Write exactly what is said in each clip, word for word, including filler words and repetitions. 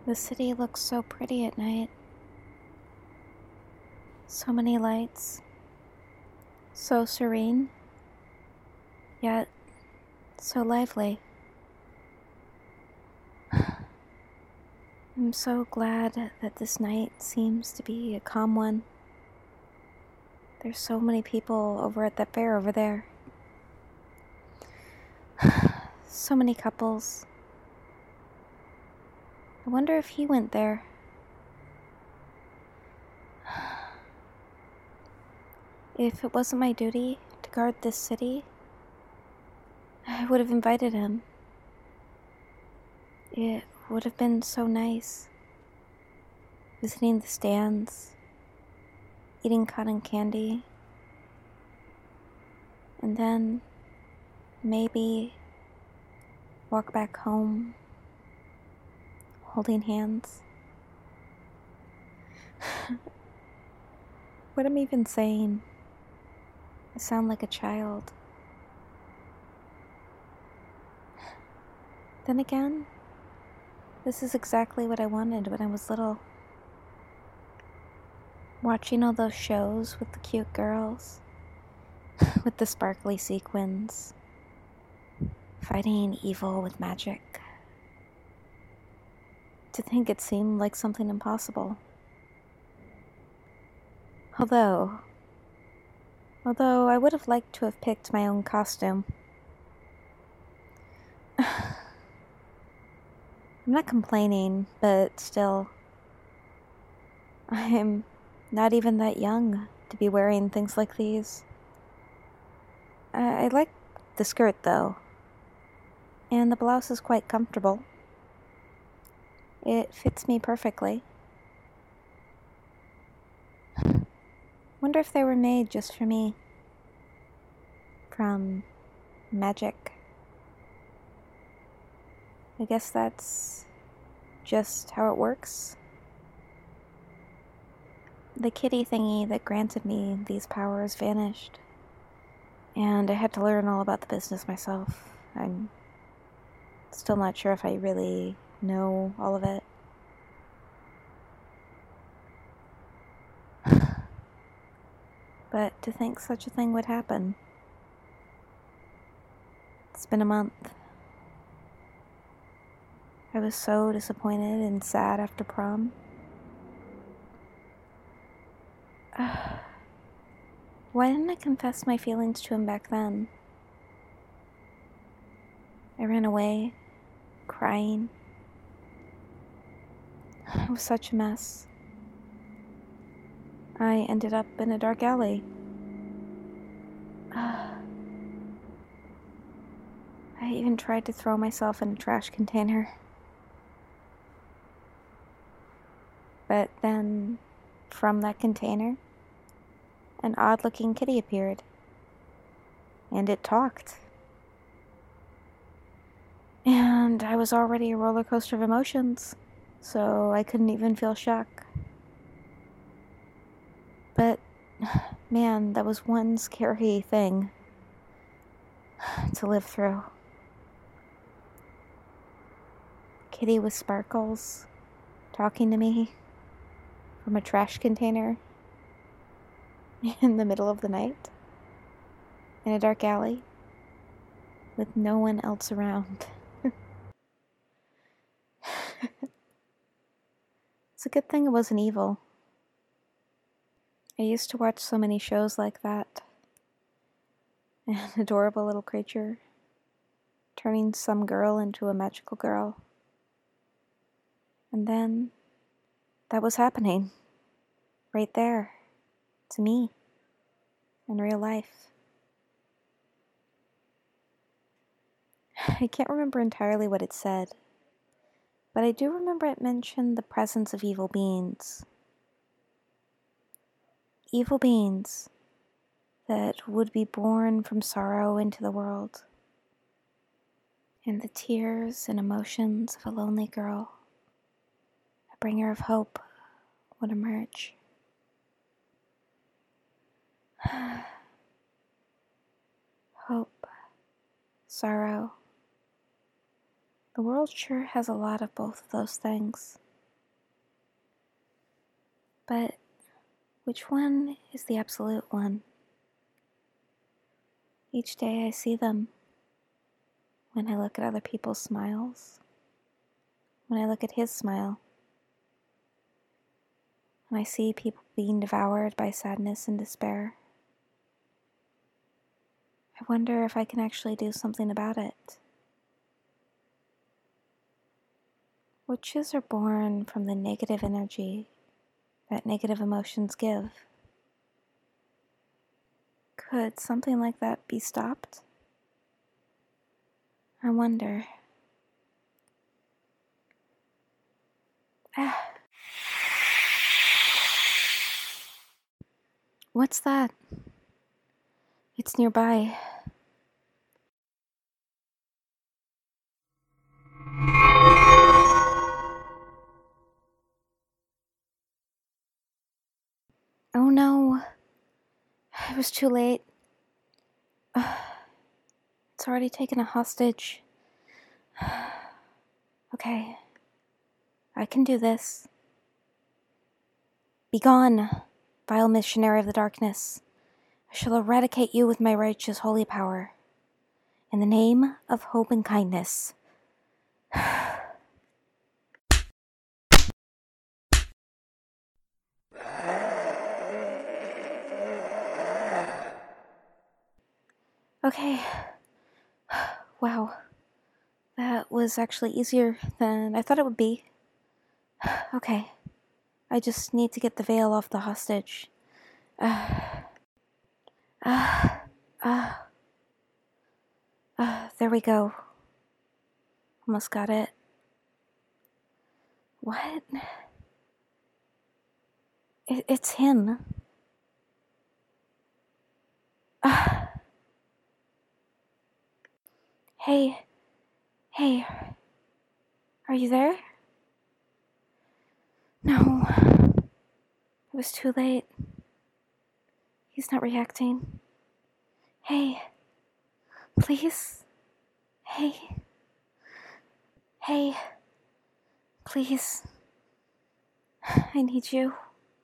The city looks so pretty at night. So many lights. So serene. Yet so lively. I'm so glad that this night seems to be a calm one. There's so many people over at that fair over there. So many couples. I wonder if he went there. If it wasn't my duty to guard this city, I would have invited him. It would have been so nice. Visiting the stands, eating cotton candy, and then maybe walk back home holding hands. What am I even saying? I sound like a child. Then again, this is exactly what I wanted when I was little. Watching all those shows with the cute girls, with the sparkly sequins, fighting evil with magic. To think it seemed like something impossible. Although, although I would have liked to have picked my own costume. I'm not complaining, but still, I'm not even that young to be wearing things like these. I, I like the skirt though, and the blouse is quite comfortable. It fits me perfectly. Wonder if they were made just for me. From magic. I guess that's just how it works. The kitty thingy that granted me these powers vanished, and I had to learn all about the business myself. I'm still not sure if I really know all of it. But to think such a thing would happen. It's been a month. I was so disappointed and sad after prom. Why didn't I confess my feelings to him back then? I ran away, crying. It was such a mess. I ended up in a dark alley. I even tried to throw myself in a trash container. But then, from that container, an odd-looking kitty appeared. And it talked. And I was already a roller coaster of emotions, so I couldn't even feel shock. But, man, that was one scary thing to live through. Kitty with sparkles, talking to me from a trash container in the middle of the night, in a dark alley, with no one else around. It's a good thing it wasn't evil. I used to watch so many shows like that. An adorable little creature turning some girl into a magical girl. And then that was happening right there to me in real life. I can't remember entirely what it said, but I do remember it mentioned the presence of evil beings. Evil beings that would be born from sorrow into the world, and the tears and emotions of a lonely girl, a bringer of hope, would emerge. Hope, sorrow. The world sure has a lot of both of those things. But which one is the absolute one? Each day I see them. When I look at other people's smiles. When I look at his smile. When I see people being devoured by sadness and despair. I wonder if I can actually do something about it. Witches are born from the negative energy that negative emotions give. Could something like that be stopped? I wonder. Ah. What's that? It's nearby. Oh no. It was too late. It's already taken a hostage. Okay. I can do this. Begone, vile missionary of the darkness. I shall eradicate you with my righteous holy power. In the name of hope and kindness. Okay. Wow. That was actually easier than I thought it would be. Okay. I just need to get the veil off the hostage. Ah. Ah. Ah. Ah. There we go. Almost got it. What? It, it's him. Ah. Hey. Hey. Are you there? No. It was too late. He's not reacting. Hey. Please. Hey. Hey. Please. I need you.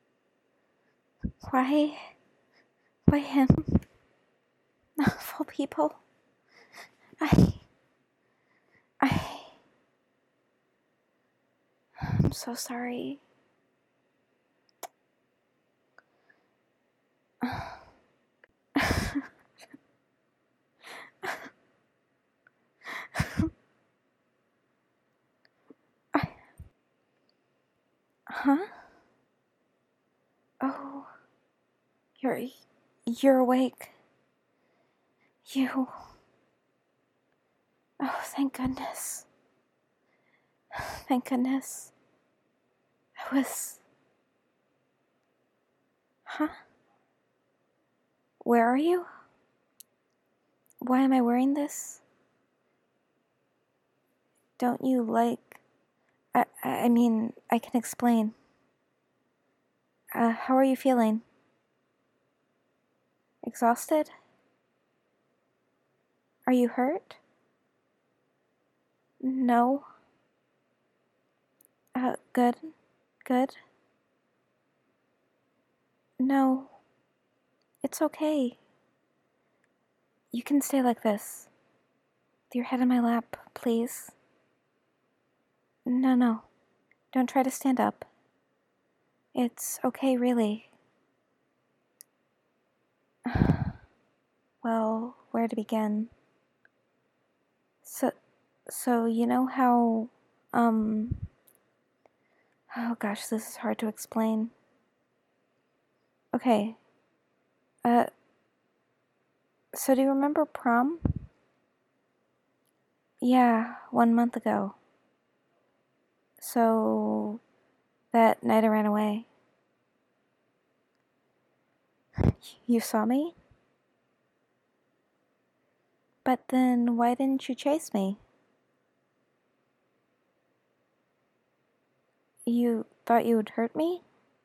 Why? Why him? Of all people. I... I... I'm so sorry. I... Huh? Oh... You're... You're awake. You... Oh, thank goodness. Thank goodness. I was... Huh? Where are you? Why am I wearing this? Don't you like... I, I mean, I can explain. Uh, how are you feeling? Exhausted? Are you hurt? No. Uh, good. Good. No. It's okay. You can stay like this. With your head in my lap, please. No, no. Don't try to stand up. It's okay, really. Well, where to begin? So, so you know how, um... Oh gosh, this is hard to explain. Okay. Uh... So do you remember prom? Yeah, one month ago. So... That night I ran away. You saw me? But then why didn't you chase me? You thought you would hurt me?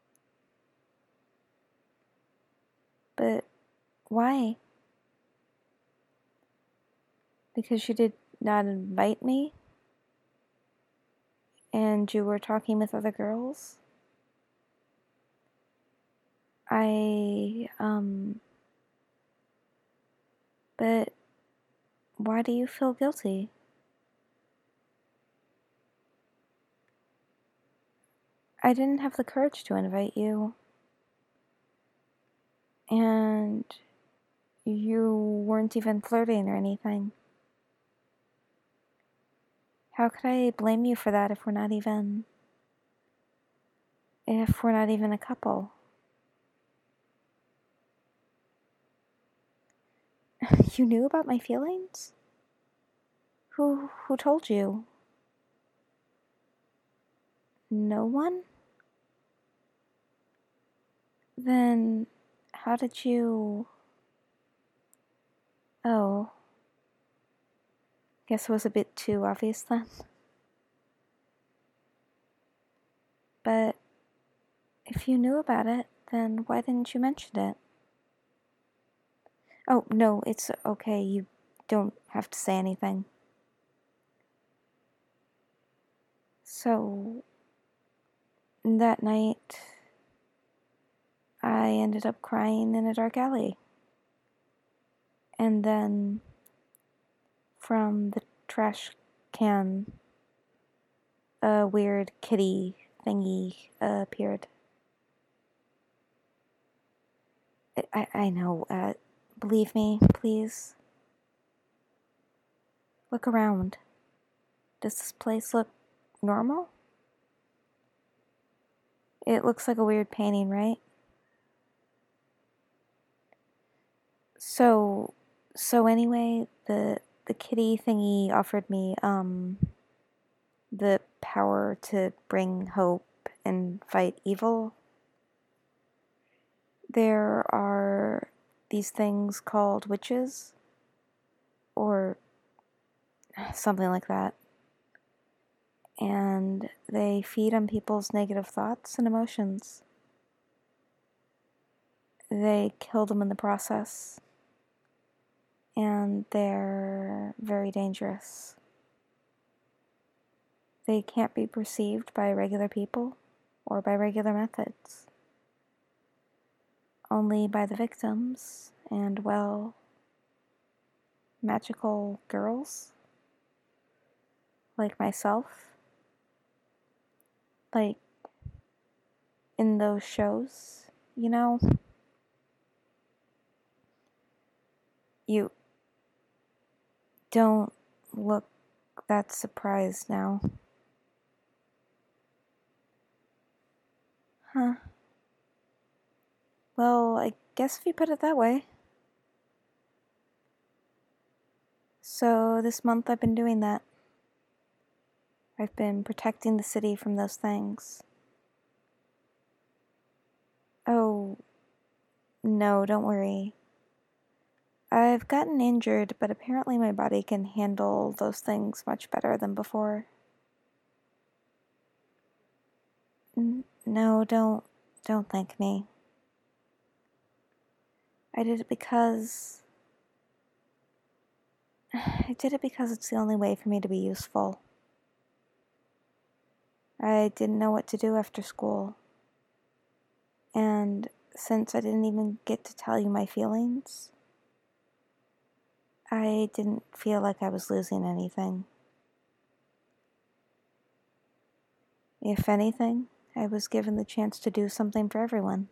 But why? Because you did not invite me? And you were talking with other girls? I, um, but why do you feel guilty? I didn't have the courage to invite you. And you weren't even flirting or anything. How could I blame you for that if we're not even... if we're not even a couple? You knew about my feelings? Who, who told you? No one? Then how did you... Oh. Guess it was a bit too obvious then. But if you knew about it, then why didn't you mention it? Oh, no, it's okay. You don't have to say anything. So, that night, I ended up crying in a dark alley. And then, from the trash can, a weird kitty thingy uh, appeared. I, I know, uh, believe me, please. Look around. Does this place look normal? It looks like a weird painting, right? So, so anyway, the the kitty thingy offered me um the power to bring hope and fight evil. There are these things called witches, or something like that. And they feed on people's negative thoughts and emotions. They kill them in the process. And they're very dangerous. They can't be perceived by regular people or by regular methods. Only by the victims and, well, magical girls like myself. Like in those shows, you know? You don't look that surprised now. Huh. Well, I guess if you put it that way. So this month I've been doing that. I've been protecting the city from those things. Oh, no, don't worry. I've gotten injured, but apparently my body can handle those things much better than before. N- no, don't, don't thank me. I did it because... I did it because it's the only way for me to be useful. I didn't know what to do after school. And since I didn't even get to tell you my feelings, I didn't feel like I was losing anything. If anything, I was given the chance to do something for everyone.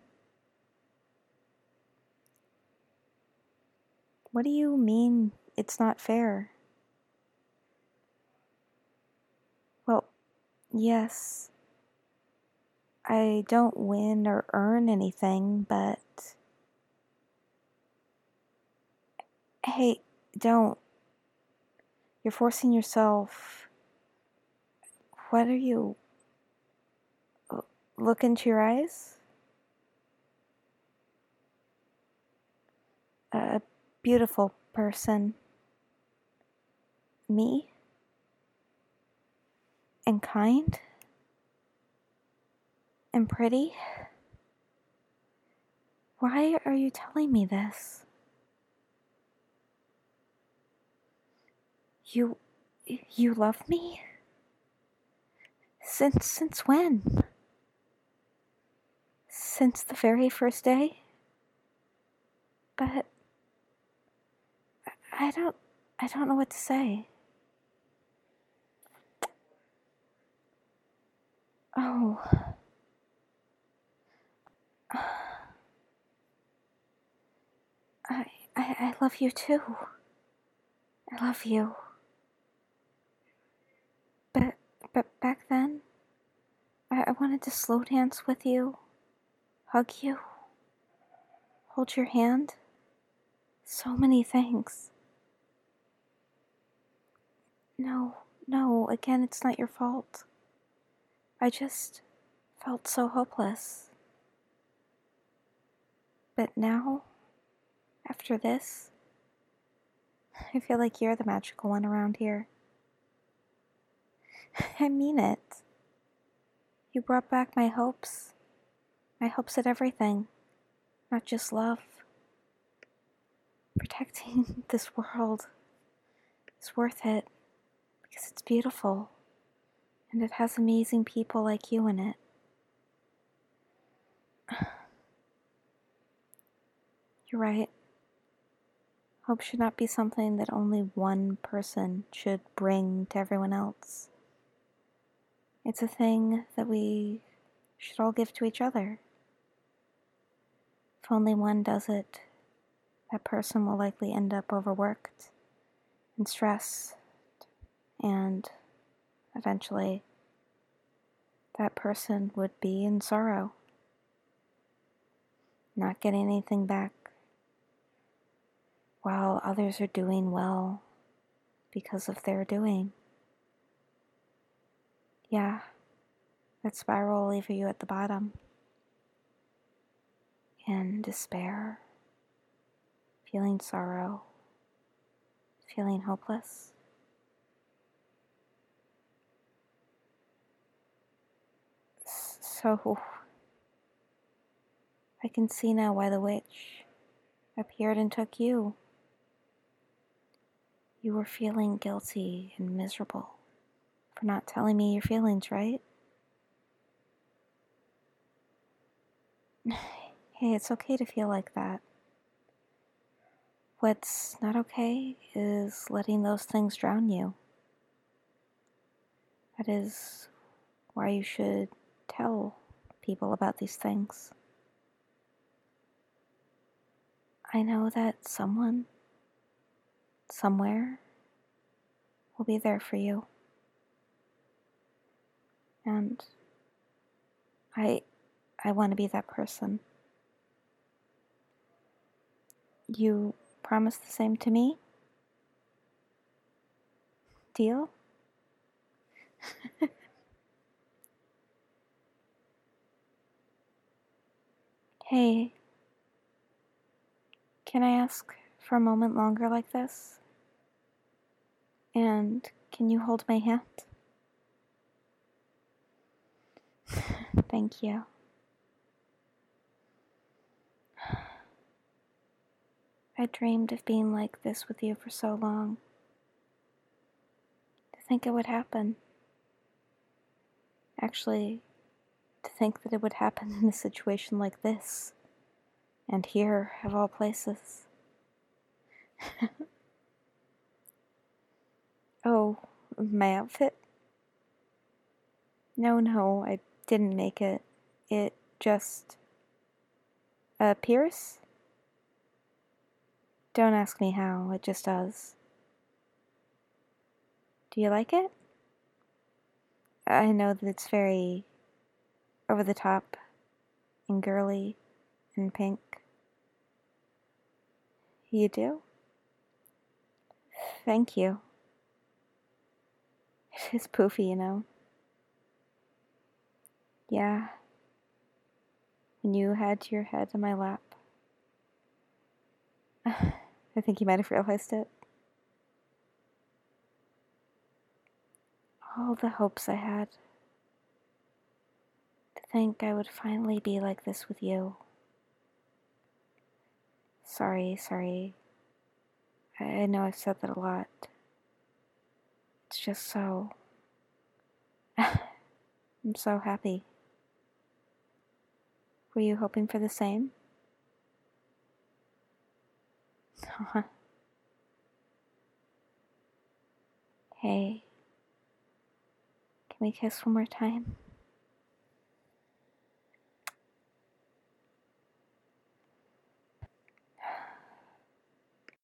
What do you mean it's not fair? Well, yes, I don't win or earn anything, but... Hey, don't. You're forcing yourself. What are you... Look into your eyes? A beautiful person. Me? And kind? And pretty? Why are you telling me this? You... you love me? Since... since when? since the very first day. But I don't I don't know what to say. Oh. I, I I love you too. I love you. But but back then, I, I wanted to slow dance with you, hug you, hold your hand. So many things. No, no, again, it's not your fault. I just felt so hopeless. But now, after this, I feel like you're the magical one around here. I mean it. You brought back my hopes. My hopes at everything, not just love. Protecting this world is worth it because it's beautiful and it has amazing people like you in it. You're right. Hope should not be something that only one person should bring to everyone else. It's a thing that we should all give to each other. If only one does it, that person will likely end up overworked and stressed, and eventually that person would be in sorrow, not getting anything back, while others are doing well because of their doing. Yeah, that spiral will leave you at the bottom, in despair, feeling sorrow, feeling hopeless. So, I can see now why the witch appeared and took you. You were feeling guilty and miserable for not telling me your feelings, right? Hey, it's okay to feel like that. What's not okay is letting those things drown you. That is why you should tell people about these things. I know that someone, somewhere, will be there for you. And I I want to be that person. You promise the same to me? Deal? Hey, can I ask for a moment longer like this? And can you hold my hand? Thank you. I dreamed of being like this with you for so long. To think it would happen. Actually, to think that it would happen in a situation like this. And here, of all places. Oh, my outfit? No, no, I didn't make it. It just appears? Don't ask me how, it just does. Do you like it? I know that it's very over the top and girly and pink. You do? Thank you. It is poofy, you know. Yeah. When you had your head in my lap. I think you might have realized it. All the hopes I had. To think I would finally be like this with you. Sorry, sorry. I know I've said that a lot. It's just so... I'm so happy. Were you hoping for the same? Hey, can we kiss one more time?